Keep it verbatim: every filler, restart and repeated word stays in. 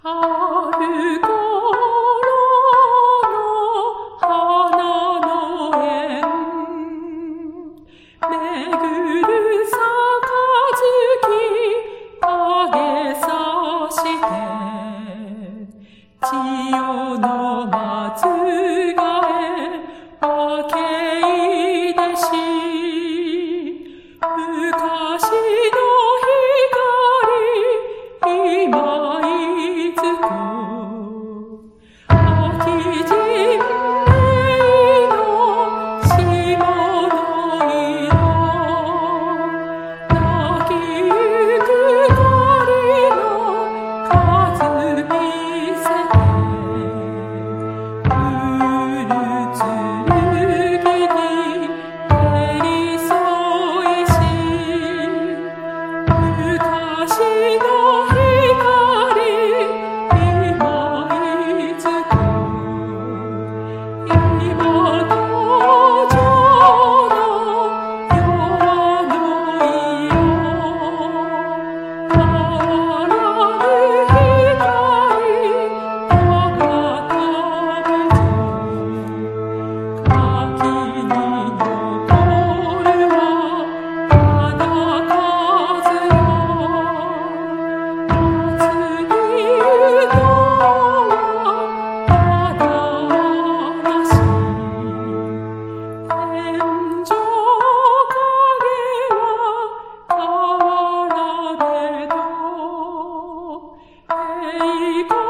春頃の花の縁めぐる杯影さして千代の松ヶ枝分けいでし昔の光今いずこ秋人名の霜の色泣きゆく鳥の数見せてうるつぎに寄り添いし昔の光今いずこ今の情の夜の色変わらぬ光我がためぞ垣に残るは花数よ夏に言うのはただなし天井影は変わらねど栄光